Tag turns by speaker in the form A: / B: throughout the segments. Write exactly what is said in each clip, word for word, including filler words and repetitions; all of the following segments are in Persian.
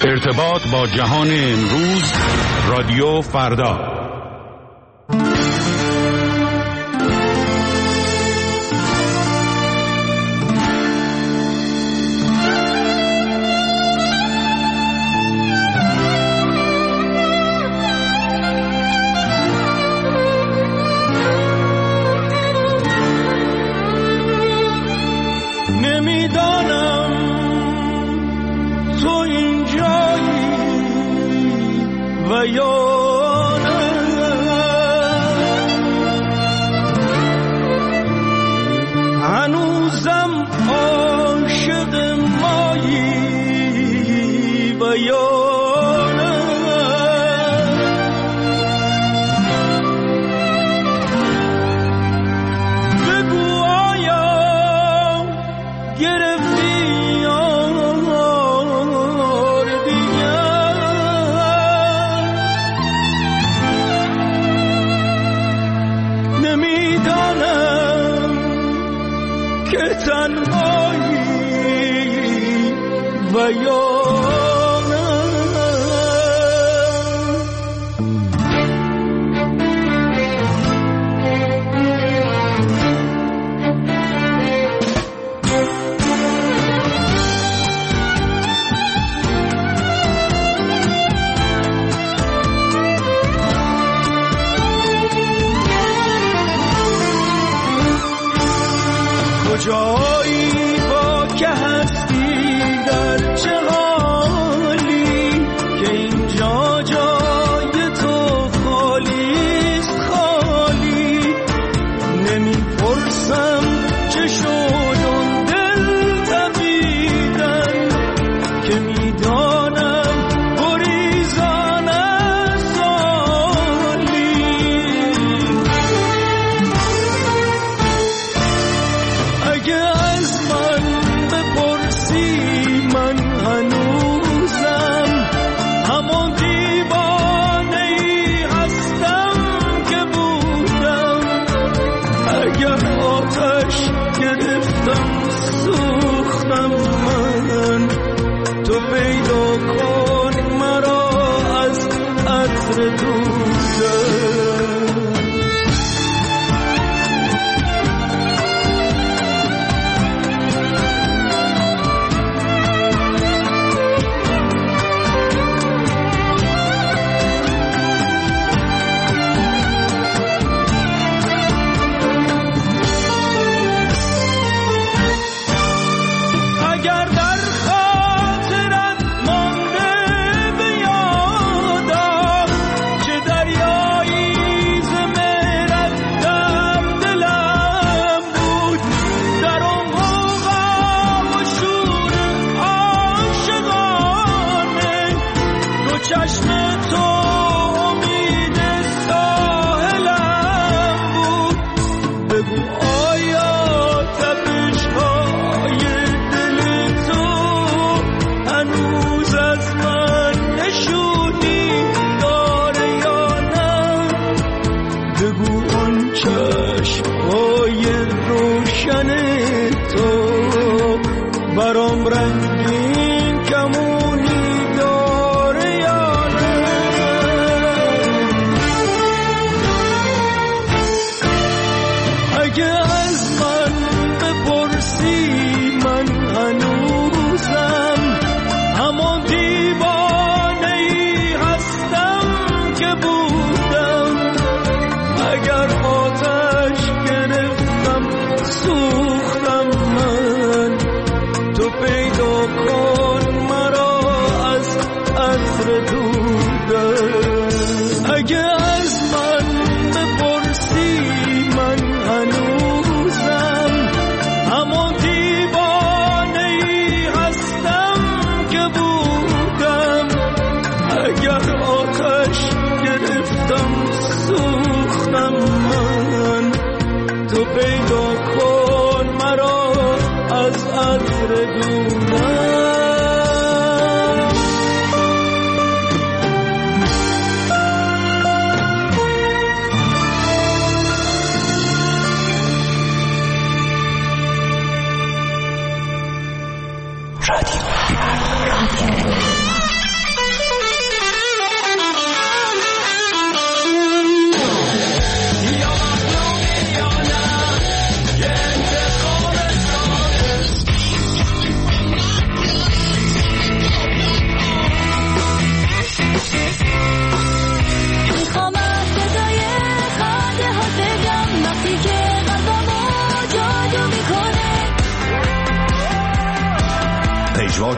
A: ارتباط با جهان امروز، رادیو فردا.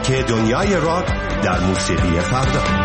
B: ترک دنیای راک در موسیقی فردا.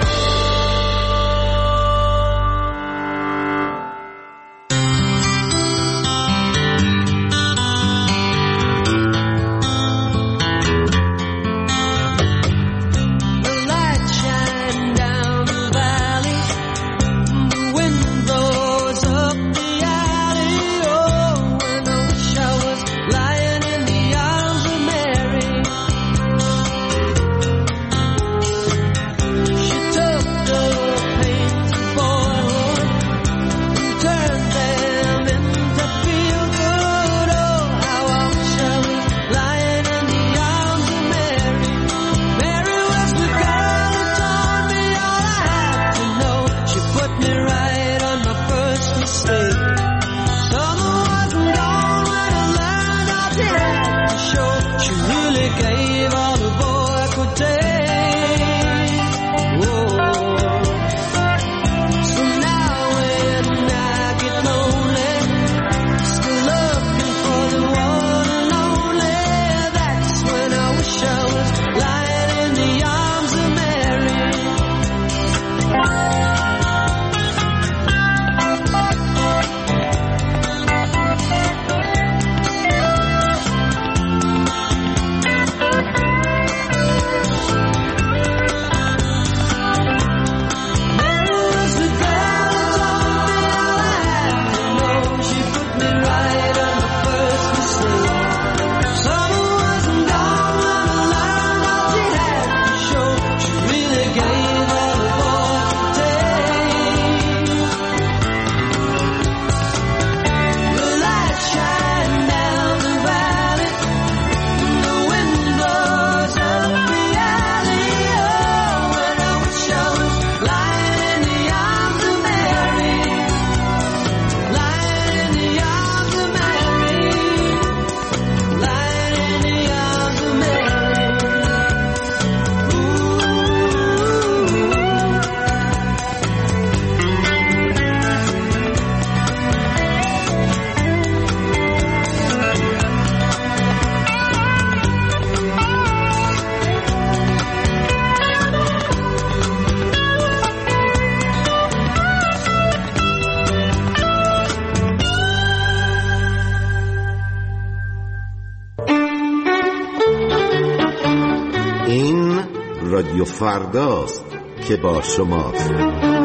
C: رادیو فرداست که با شماست.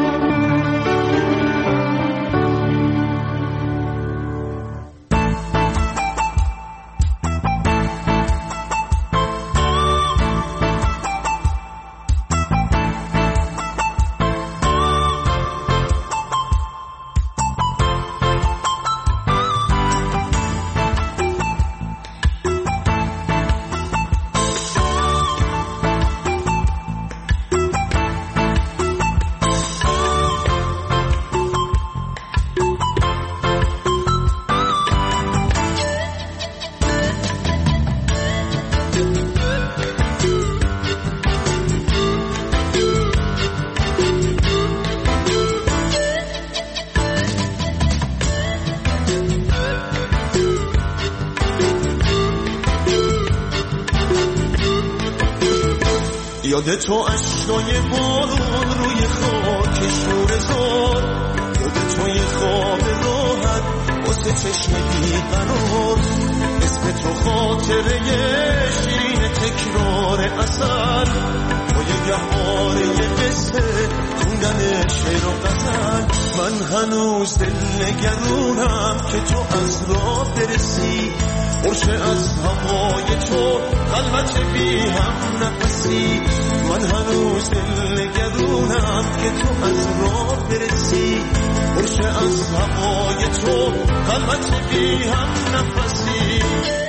D: یاد تو اشکای بارون روی خاک شور زار، یاد تو یه خواب راحت واسه چشم بیقرار، اسم تو خاطره شیرین تکرار اثر، با یه گهواره یه قصه خوندن شعر و غزل. من هنوز دل نگرونم که تو از راه برسی، خوشه از هوای تو خلوت بی هم نفسی. من هنوز دل نگرونم که تو از راه برسی، خوشه از هوای تو خلوت بی هم نفسی.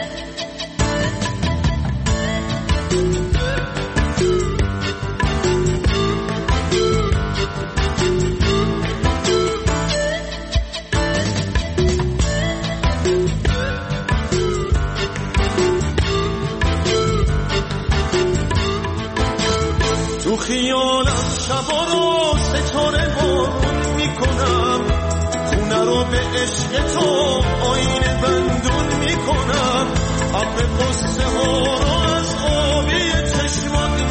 D: تو خیالم شبا رو ستاره بارون میکنم، خونه رو به عشق تو آینه بندون میکنم، ابر قصه ها رو از آبی چشمات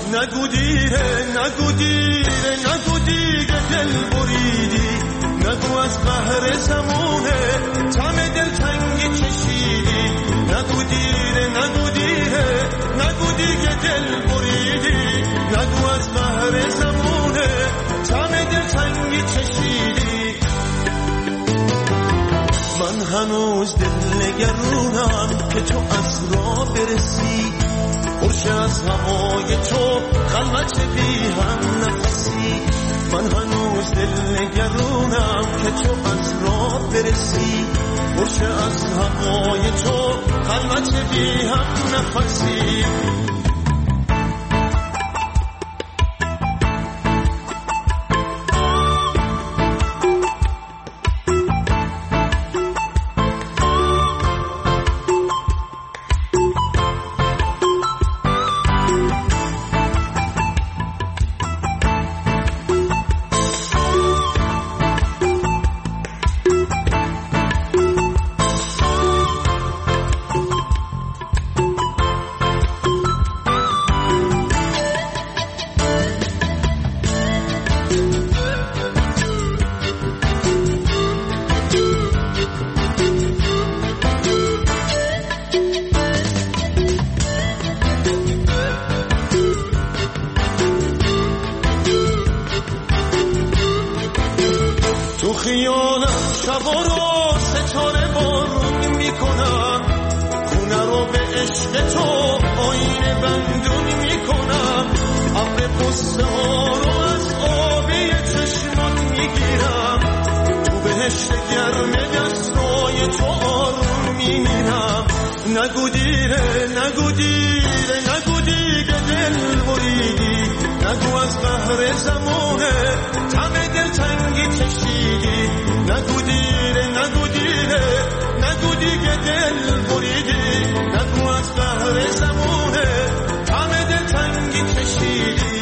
D: نگو دیره نگو دیره نگو دیگه دل بریدی نگو از قهر زمونه تم دل تنگی چشیدی نگو دیره نگو دیره نگو دیگه دل بریدی نگو از قهر زمونه تم دل تنگی چشیدی من هنوز دل نگرونم که تو از راه برسی خوش از هوای تو خلوت بی هم نفسی من هنوز دل نگرونم که تو از راه برسی خوش از هوای تو خلوت بی هم نفسی نگو دیره نگو دیره نگو دیگه دل بریدی نگو از قهر زمونه تم دل تنگی چشیدی نگو دیره نگو دیره نگو دیگه دل بریدی نگو از قهر زمونه تم دل تنگی چشیدی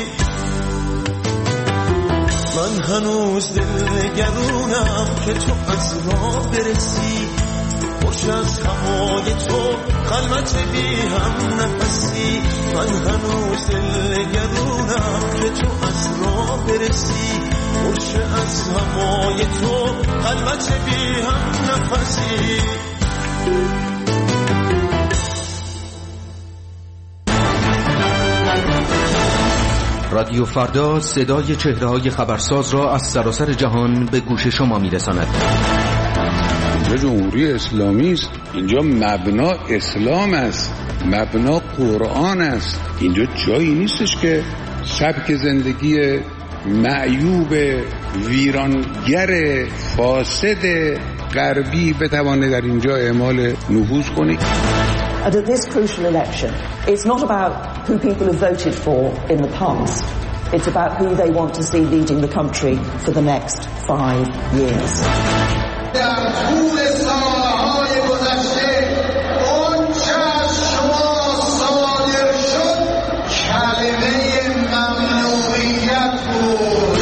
D: من هنوز دل نگرونم که تو از راه برسی خوش از هوای تو خلوت بی هم نفسی من هنوز دل نگرونم که تو از راه برسی خوش از هوای تو خلوت بی هم نفسی
E: رادیو فردا صدای چهره‌های خبرساز را از سراسر جهان به گوش شما می‌رساند.
F: اینجا جمهوری اسلامی است، اینجا مبنا اسلام است، مبنا قرآن است. اینجا جایی نیستش که سبک زندگی معیوب ویرانگر فاسد غربی بتوانه در اینجا اعمال نفوذ کنی.
G: And at this crucial election, it's not about who people have voted for in the past. It's about who they want to see leading the country for the next five years.
H: در طول سالهای گذشته اون چه از شما صادر شد کلمه ممنوعیت بود.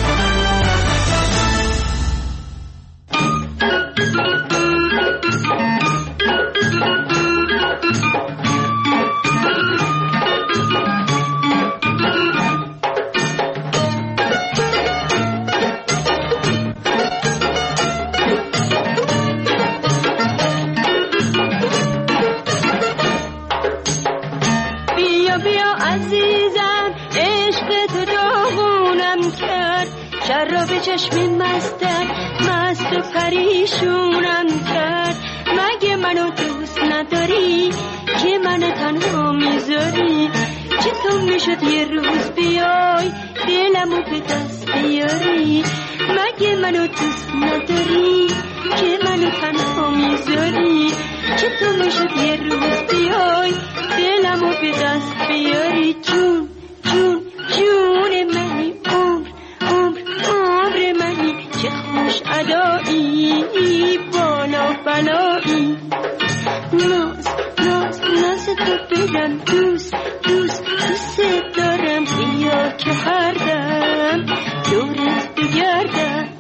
I: چشم مستم مست و پریشونم کرد. مگه منو دوست نداری که منو تنها میذاری؟ چطور میشد یه روز بیای دلمو به دست بیاری؟ مگه منو دوست نداری که منو تنها میذاری؟ چطور میشد یه روز بیای دلمو به دست بیاری؟ جون جون جون منی عمر عمر عمر منی چه خوش ادایی بالا بلایی. ناز ناز ناز تو بدم دوست دوست دوست دارم بیا که هر دم دورت بگردم.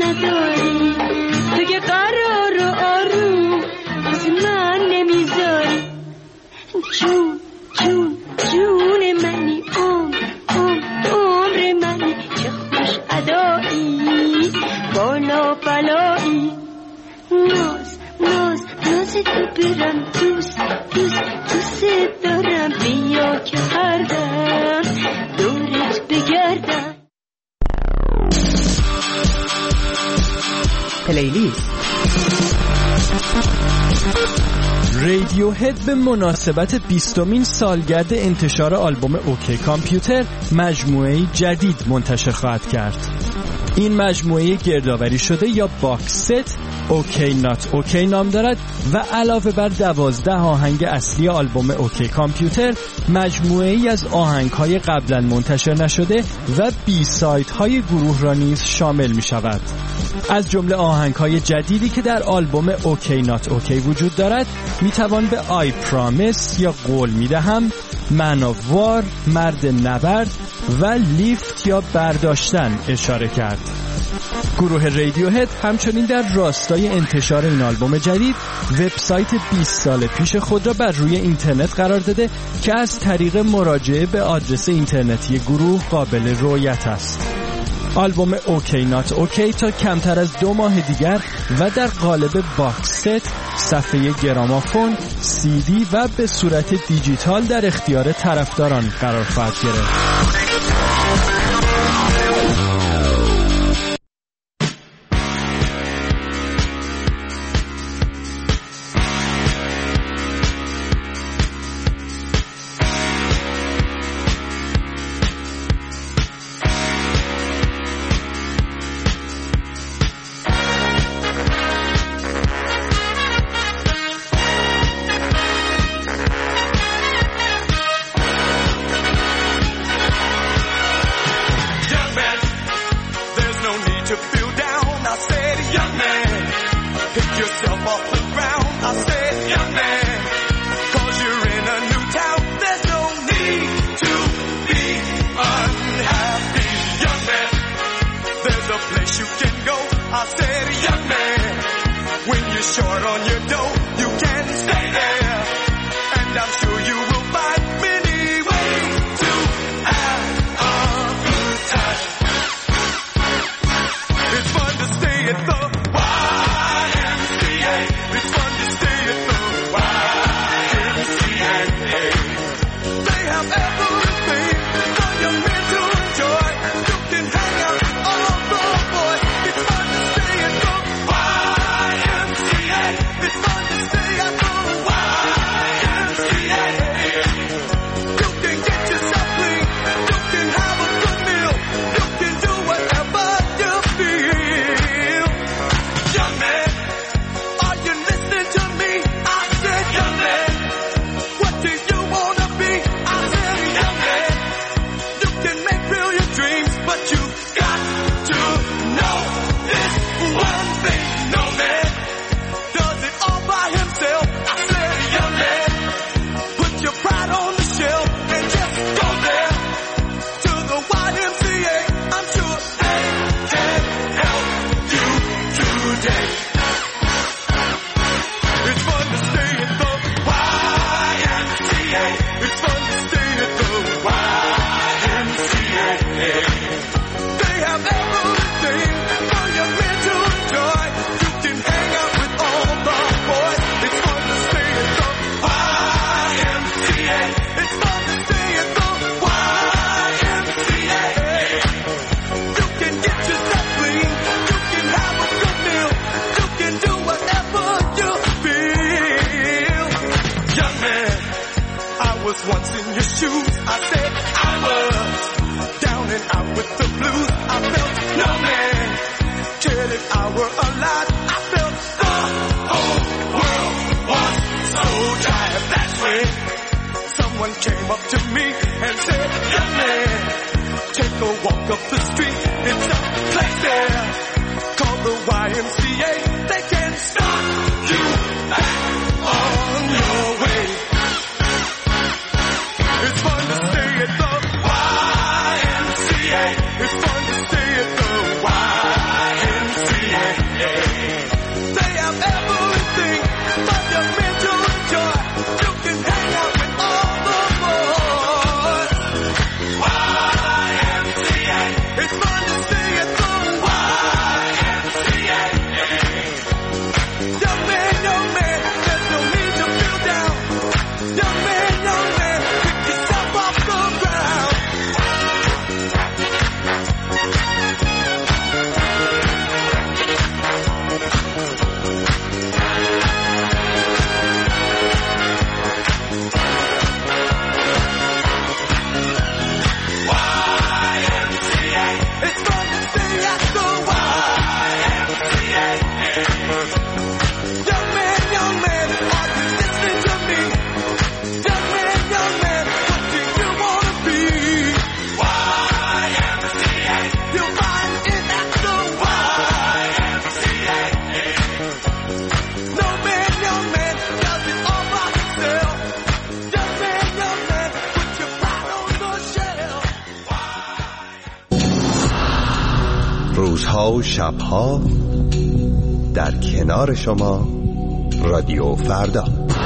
I: نداری، تو که قرار و آروم از من نمیذاری. جون جون جون منی، عمر عمر عمر منی، چه خوش ادایی بالا بلایی. ناز ناز ناز تو برم، دوست دوست دوست دارم، بیا که هر دم دورت بگردم.
J: پلیلیست.
K: رادیوهد به مناسبت بیستمین سالگرد انتشار آلبوم اوکی کامپیوتر مجموعه‌ای جدید منتشر خواهد کرد. این مجموعه گردآوری شده یا باکس ست اوکی نات اوکی نام دارد و علاوه بر دوازده آهنگ اصلی آلبوم اوکی کامپیوتر، مجموعه ای از آهنگ های قبلا منتشر نشده و بی سایت های گروه را نیز شامل می شود. از جمله آهنگ های جدیدی که در آلبوم اوکی نات اوکی وجود دارد می توان به آی پرامیس یا قول می دهم، من آف وار، مرد نبرد و لیفت یا برداشتن اشاره کرد. گروه رادیوهد همچنین در راستای انتشار این آلبوم جدید وبسایت بیست سال پیش خود را بر روی اینترنت قرار داده که از طریق مراجعه به آدرس اینترنتی گروه قابل رؤیت است. آلبوم اوکی نات اوکی تا کمتر از دو ماه دیگر و در قالب باکس ست، صفحه گرامافون، سی دی و به صورت دیجیتال در اختیار طرفداران قرار خواهد گرفت.
D: It's fun to stay at the Y M C A.
B: روزها و شبها در کنار شما رادیو فردا.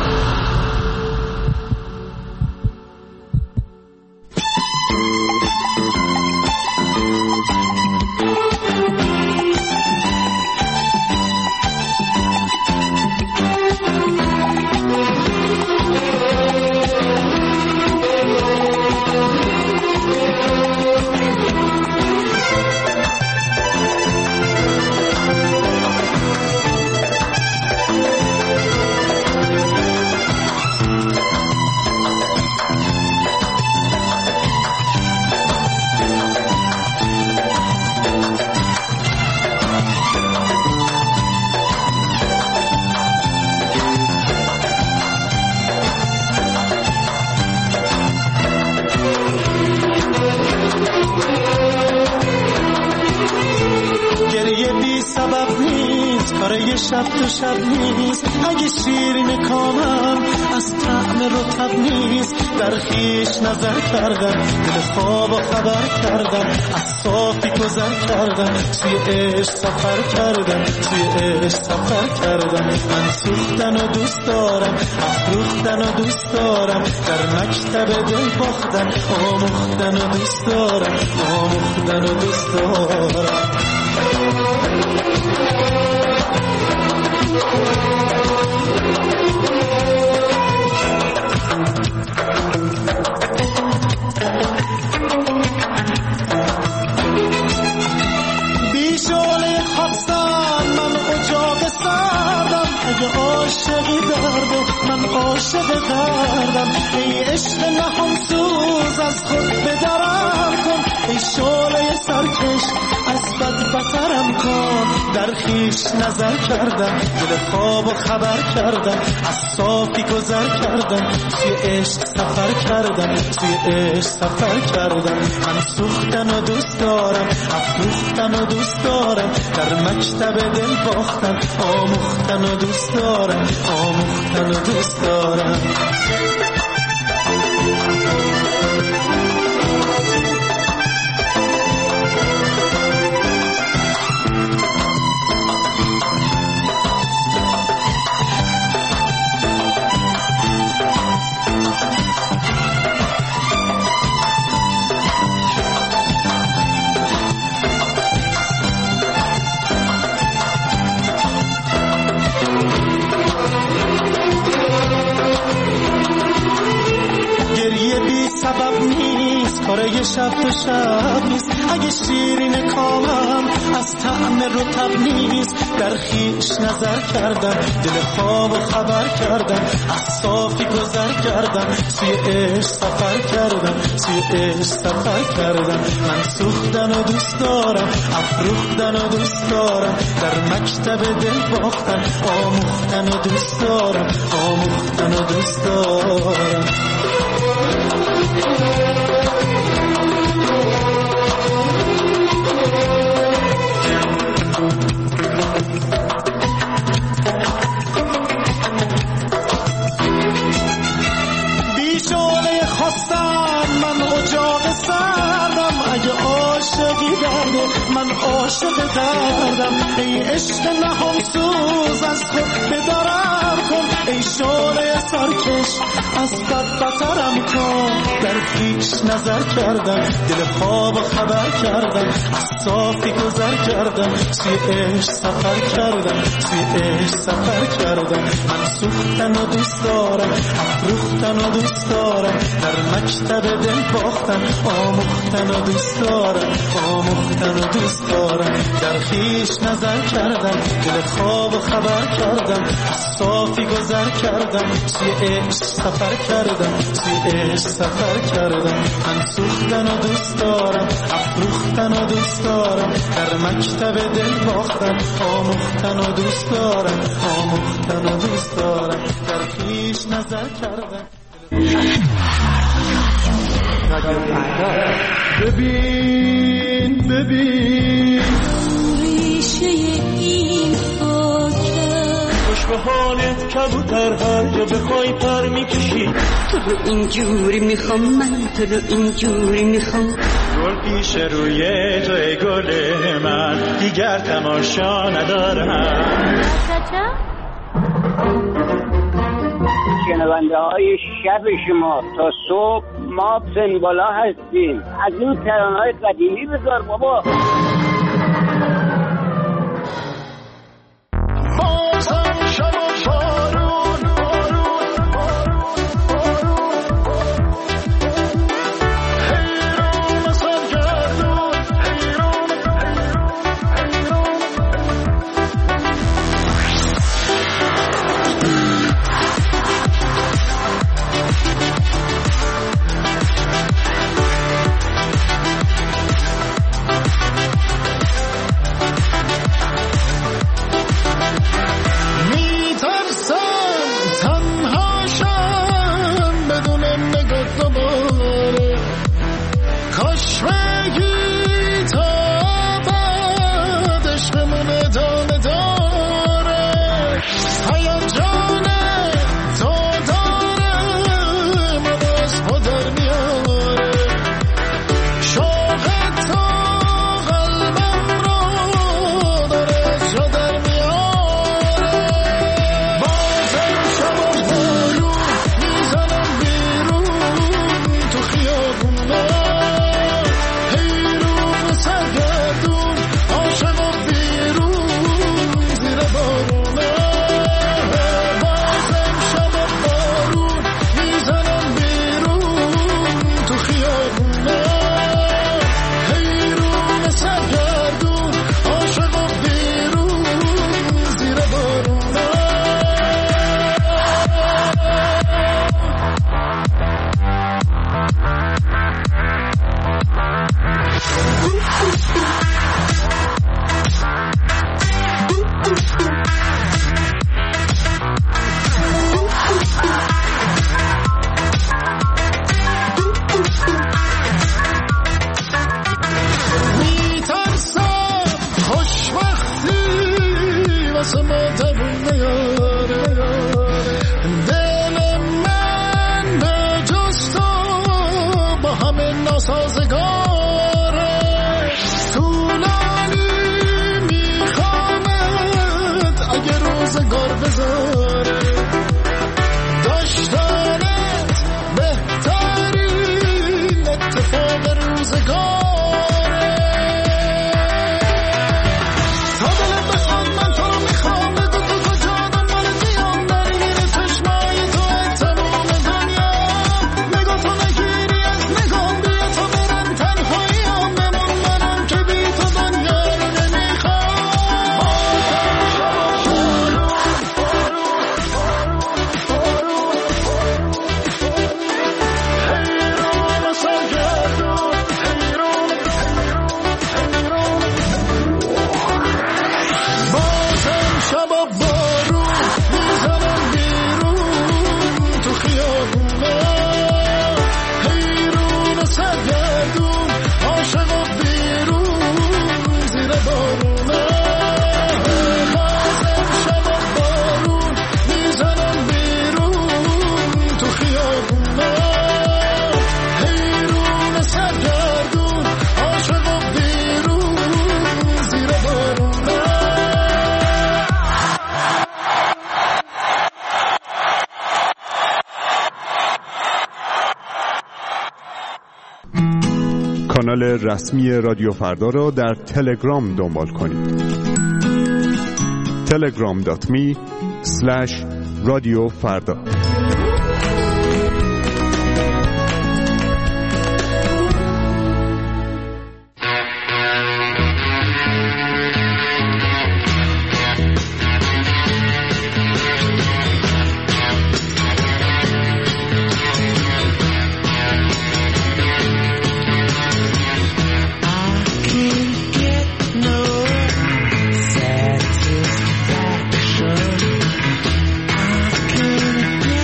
D: شب تو شب نیست، اگه شیرین کامم از طعم رطب نیست. در خیش نظر کردم، دل خواب و خبر کردم، از صافی گذر کردم، توی عشق سفر کردم، توی عشق سفر کردم. من سوختن و دوست دارم، افروختن و دوست دارم، در مکتب دل باختن، آموختن و دوست دارم، آموختن و دوست دارم. بیشوله خواستم من اجاق سردم، اگه عاشقی دردم من عاشق دردم. ای عشق نهان سوز از خود بدرم کن، ای شوله سرکش از بد بترم کن. در خیش نظر کردم، دل خواب و خبر کردم، از صافی گذر کردم، توی عشق سفر کردم، توی عشق سفر کردم. من سوختن و دوست دارم، افروختن و دوست دارم، در مکتب دل باختن، آموختن و دوست دارم، آموختن و دوست دارم. سبب نیست، کاره شب تو شب نیست، اگه شیرین کامم از طعم رطب نیست. در خیش نظر کردم، دل خواب و خبر کردم، از صافی گذر کردم، توی عشق سفر کردم، توی عشق سفر کردم. من سوختن و دوست دارم، افروختن و دوست دارم، در مکتب دل باختن، آموختن و دوست دارم، آموختن و دوست دارم. بیشوره خواستم من اجاق سردم، اگه عاشقی درده من عاشق دردم. ای عشق نهان سوز از خود بدرم کن، ای شوره سرکش از بد بترم کن. در خیش نظر کردم، دل خواب و خبر کردم، از صافی گذر کردم، توی عشق سفر کردم، توی عشق سفر کردم. من سوختن و دوست دارم، افروختن و دوست دارم، در مکتب دل باختن، آموختن و دوست دارم، آموختن و دوست دارم. در خیش نظر کردم، دل خواب و خبر کردم، از صافی گذر کردم، توی عشق سفر کردم، توی عشق سفر کردم. من سوختن و دوست دارم، افروختن و دوست دارم، در مکتب دل باختن، آموختن و دوست دارم، آموختن و دوست دارم. در خیش نظر کردم. ببین ببین
I: ریشه این خاکه،
D: خوش به حالت کبوتر، هر جا بخوای پر میکشی.
I: تو رو اینجوری میخوام، من تو رو اینجوری میخوام،
J: گل پیش روی توی گل من دیگر تماشا ندارم.
L: شنونده های شب شما تا صبح ما سنبالا هستیم. از این ترانه های قدیمی بذار بابا.
D: بازم شب و بارون بارون حیران سرگردون حیران
M: کانال رسمی رادیو فردا را در تلگرام دنبال کنید. تلگرام دات می اسلش رادیو فردا.
D: Satisfaction. I can't get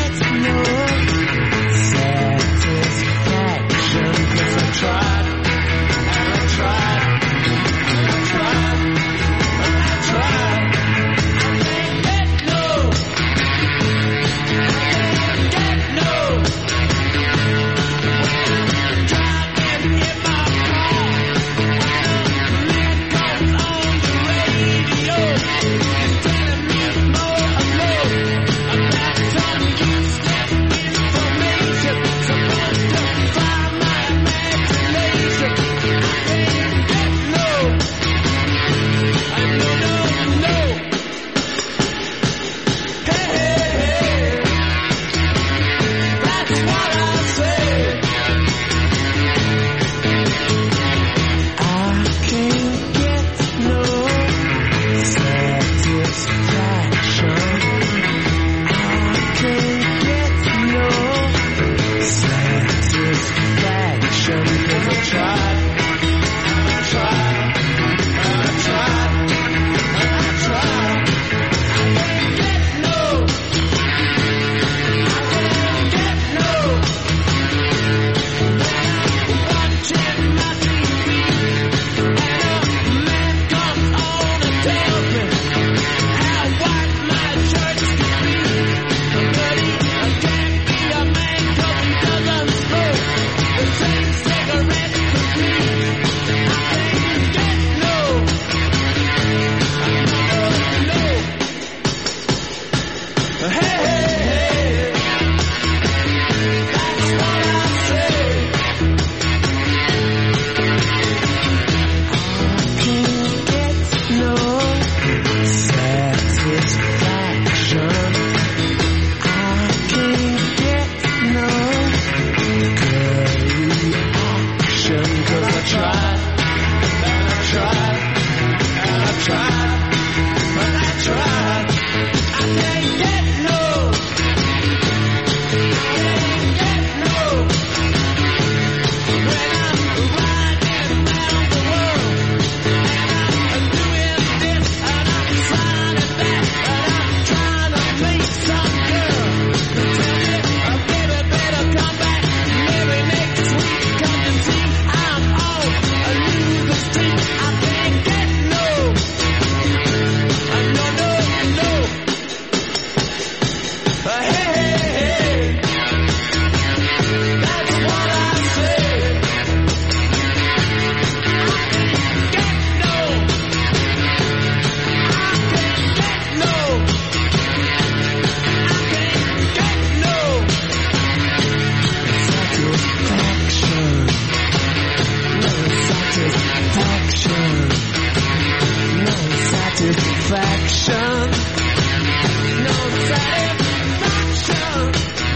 N: satisfaction. No satisfaction.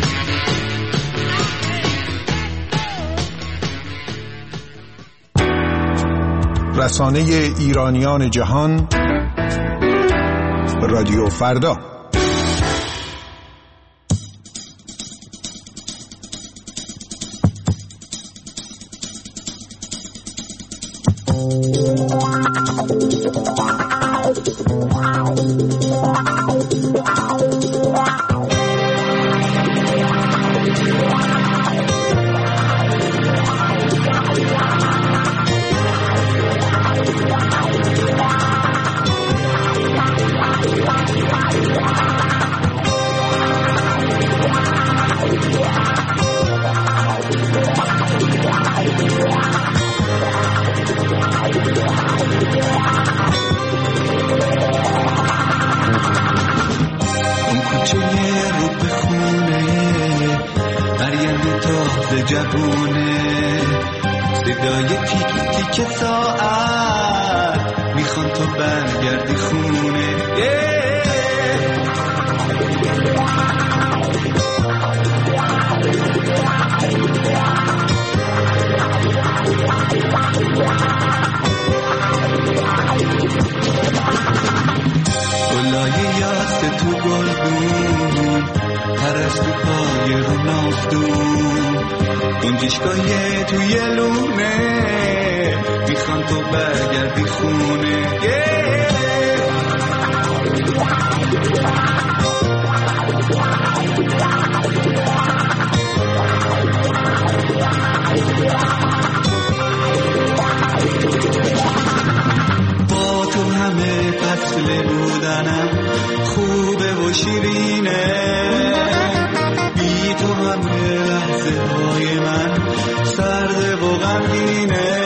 O: رسانه ایرانیان جهان، رادیو فردا.
N: گنجشگاه توی لونه میخوام تو برگردی خونه. با تو همه فصل بودنم خوبه و شیرینه، بی تو همه لحظه های من سرده و غمگینه.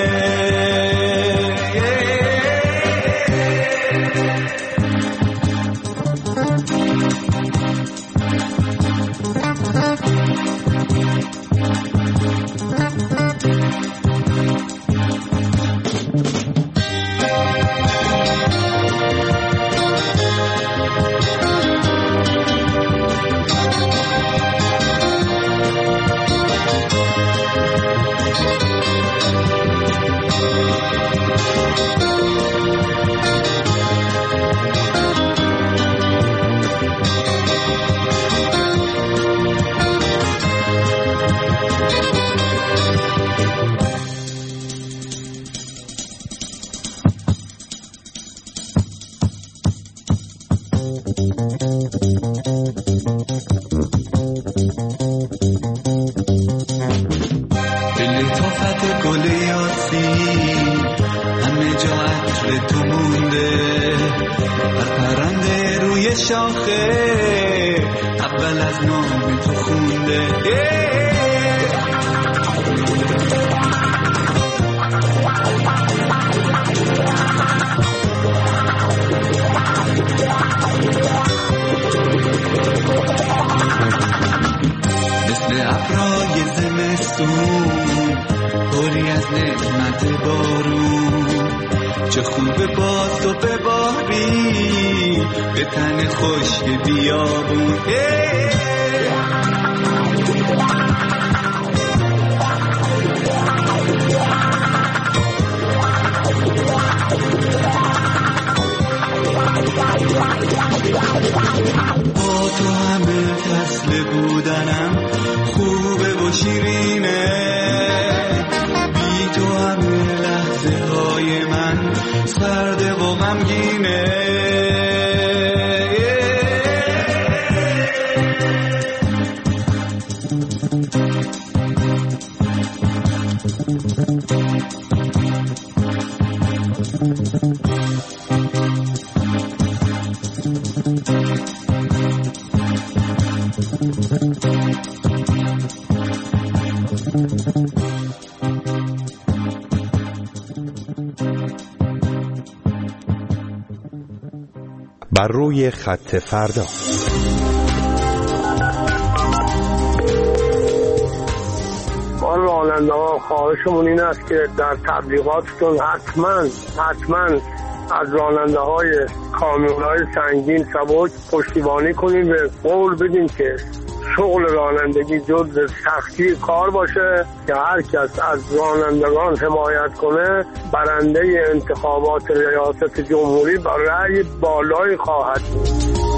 N: چه خوبه با تو بباری به تن خشک بیابون. با تو همه فصل بودنم خوبه و شیرینه، بی تو همه لحظه های من سرده و غمگینه.
B: بر روی خط فردا.
P: ما راننده ها خواهشمون این است که در تبلیغاتتون حتما حتما
Q: از راننده های کامیون های سنگین سبک پشتیبانی کنیم و قول بدیم که شغل رانندگی جزء سختی کار باشه که هر کس از رانندگان حمایت کنه برنده انتخابات ریاست جمهوری با رأی بالایی خواهد بود.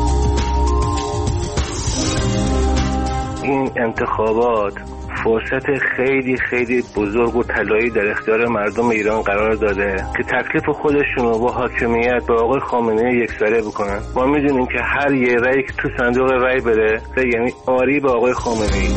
R: این انتخابات فرصت خیلی خیلی بزرگ و طلایی در اختیار مردم ایران قرار داده که تکلیف خودشون رو با حاکمیت به آقای خامنه‌ای یکسره بکنن. ما میدونیم که هر یه رأی که تو صندوق رأی بره یعنی آری به آقای خامنه‌ای.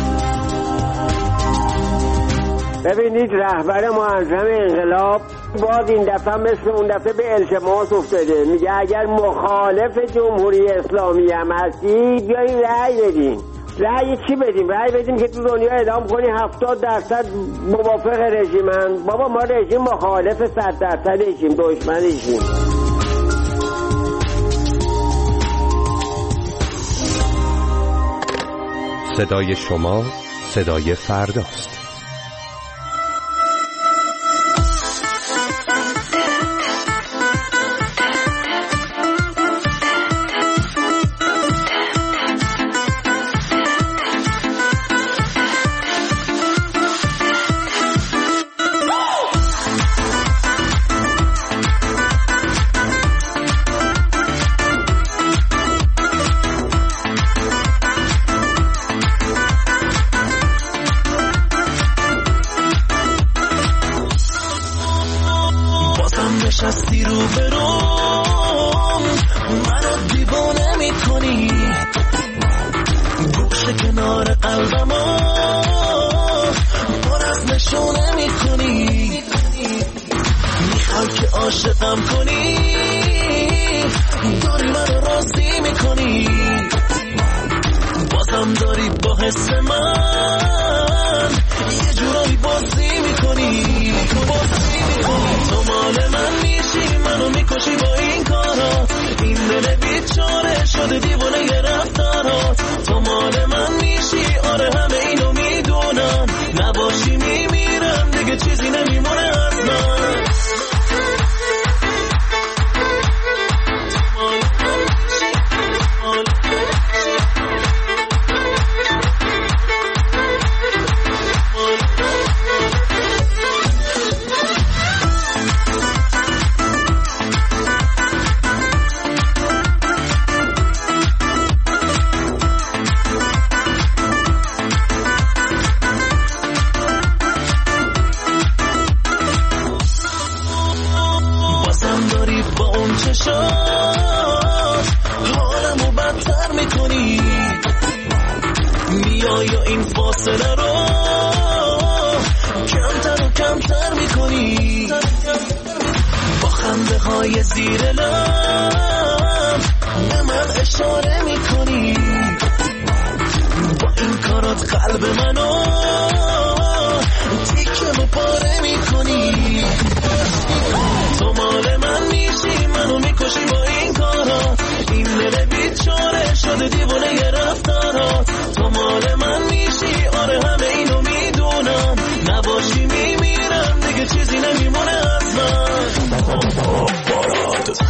L: ببینید رهبر معظم انقلاب باز این دفعه مثل اون دفعه به التماس افتاده، میگه اگر مخالف جمهوری اسلامی هم هستی بیایید رأی بدین. رأی چی بدیم؟ رأی بدیم که تو دنیا اعلام کنی هفتاد درصد موافق رژیمن. بابا ما رژیم مخالف صد درصدشیم، دشمنشیم.
B: صدای شما صدای فرداست.
D: نشستی رو برام منو دیوانه میکنی، گوشه کنار قلبمو پر از نشونه میکنی، میخوای که عاشقم کنی، داری منو راضی میکنی، بازم داری با حس من یه جورایی بازی میکنی، بازی میکنی. تو مال من میشی، منو میکشی با این کارا، این دل بیچاره شده دیوانه ی رفتارات. تو مال من میشی، آره همه اینو میدونم، نباشی میمیرم دیگه چیزی نمیمونه از من. حالمو بدتر میکنی، میای و این فاصله رو کمتر و کمتر میکنی، با خنده های زیر لب به من اشاره میکنی، با این کارات قلب منو تیکه و پاره میکنی. تو مال من میشی، منو میکشی با این کارا، این دل بیچاره شده دیوانه ی رفتارات. تو مال من میشی، آره همه اینو میدونم، نباشی میمیرم دیگه چیزی نمیمونه از من. بارات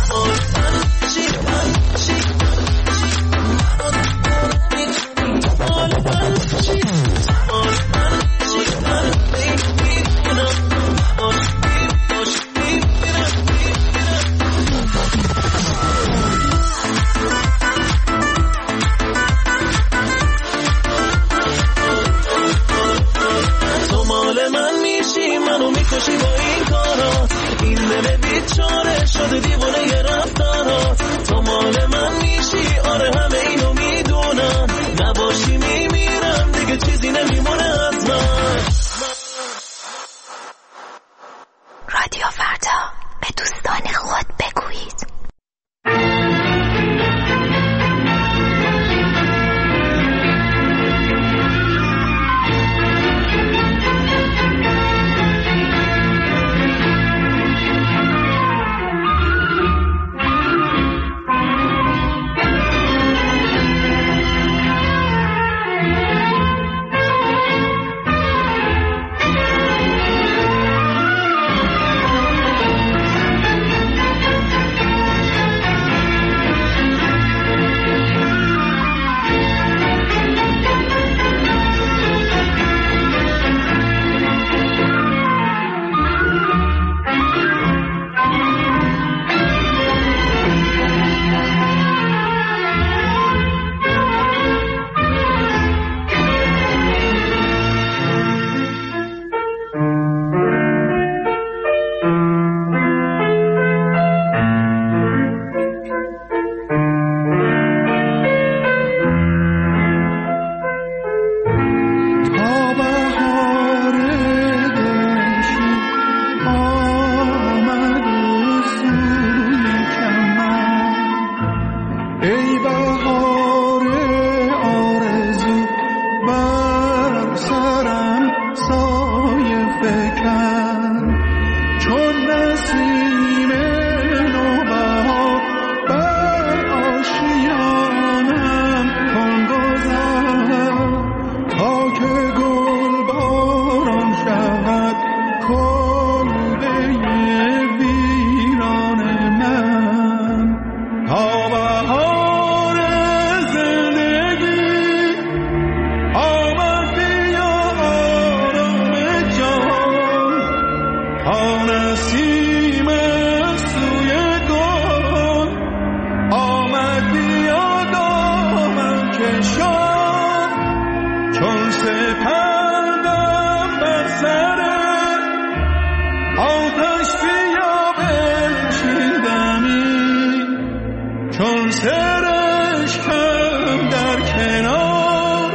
D: چون سرشکم در کنار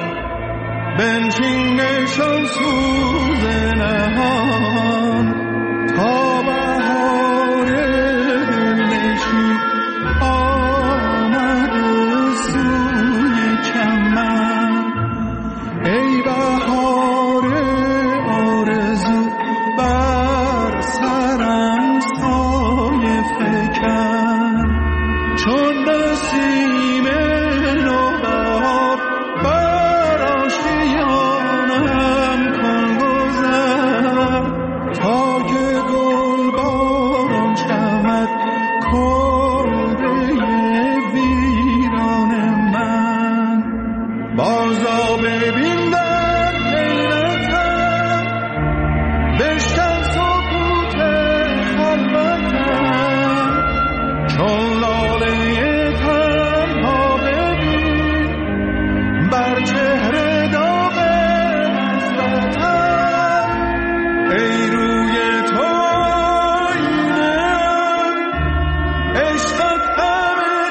D: بنشینشان سوز نهان تا بهار دلنشین آمد سوی چمن. ای بهار آرزو بر سرم سایه فکن، چون نسیم نوبهار بر آشیانم کن گذر، تا که گل باران شود کلبه ویران من. بازا ببین در حیرتم، بشکن سکوت خلوتم، چون لاله تنها ببین بر چهره داغ حسرتم. ای روی تو آینه‌ام، عشقت همه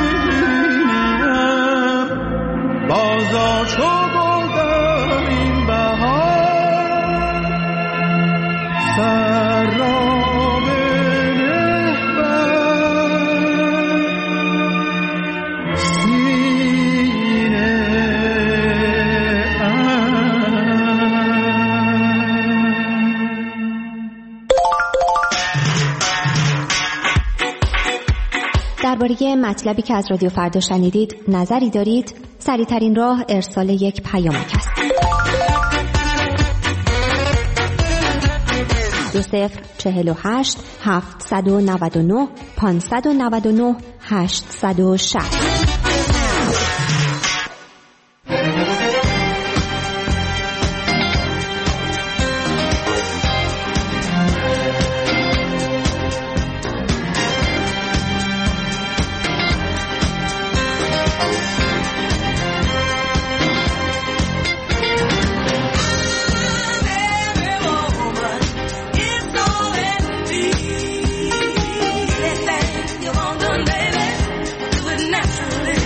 D: دینم، بازا چو گل در این بهار سر را بنه بر سینه
S: درباره مطلبی که از رادیو فردا شنیدید نظری دارید؟ سریع‌ترین راه ارسال یک پیامک است. دو صفر چهل و هشت هفتصد و نود و نه پانصد و نود و نه هشتصد و شصت.
I: Naturally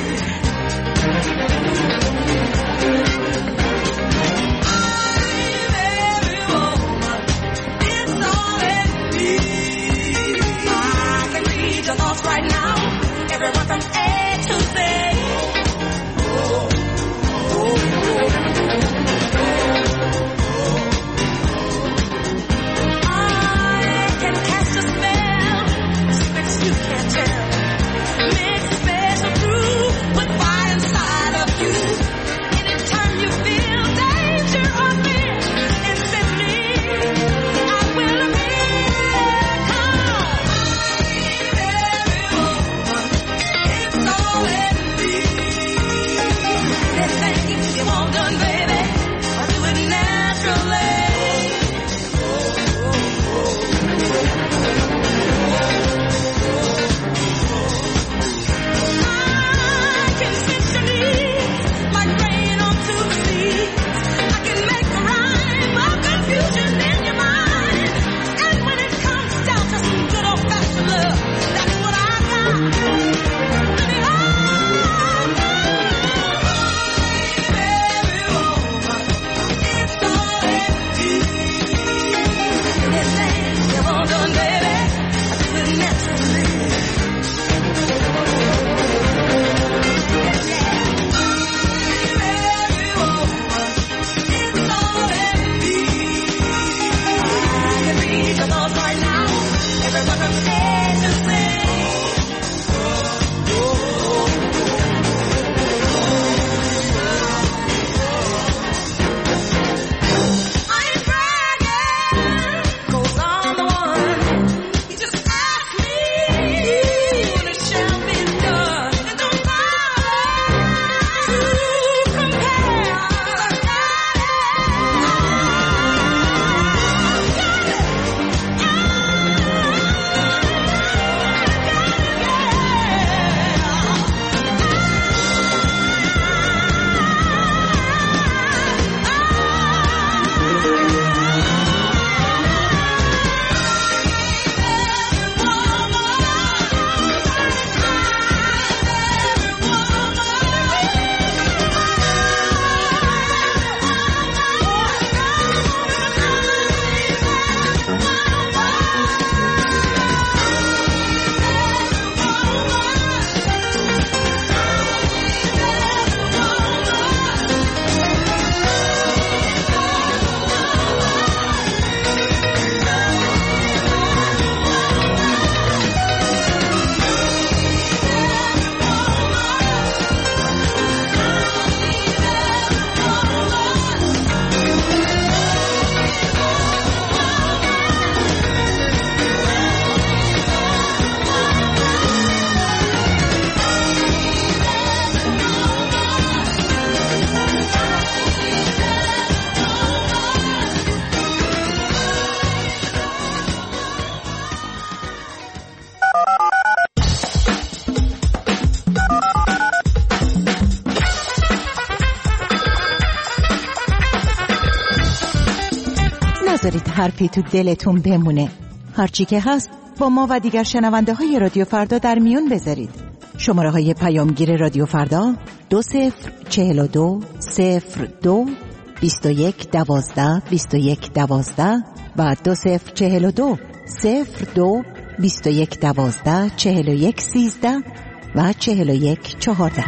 T: نذارید حرفی تو دلتون بمونه. هرچی که هست با ما و دیگر شنونده های رادیو فردا در میون بذارید. شماره های پیامگیر رادیو فردا دو صفر چهل و دو صفر دو بیست و یک دوازده بیست و یک دوازده و دو صفر چهل و دو صفر دو بیست و یک دوازده چهل و یک سیزده و چهل و یک چهارده.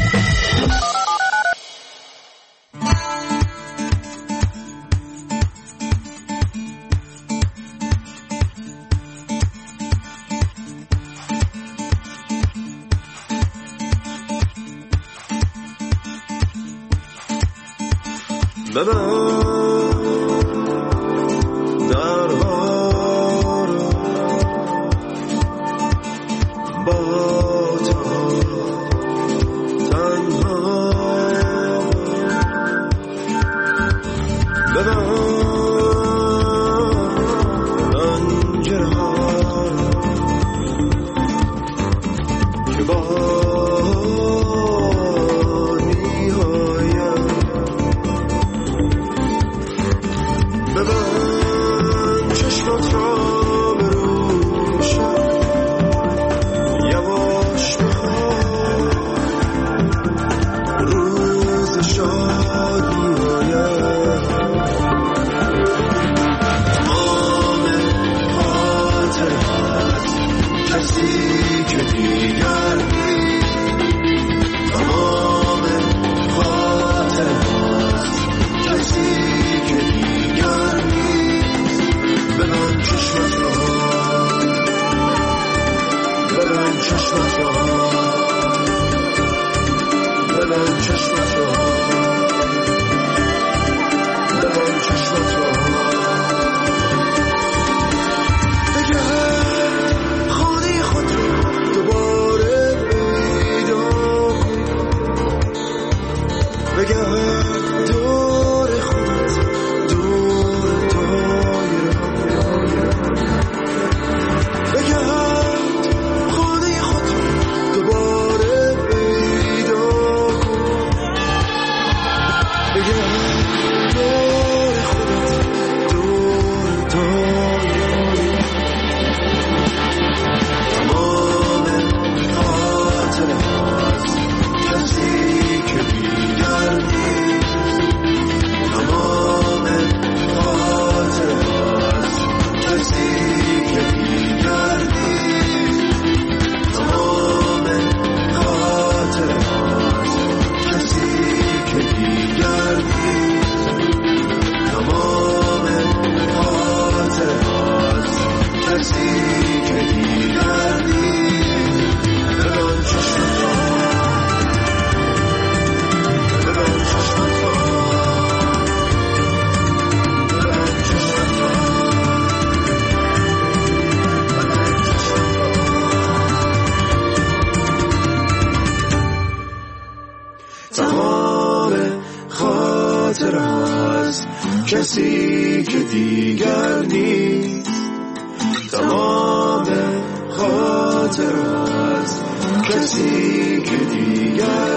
D: کسی که دیگر نیست، تمام خاطرات کسی که دیگر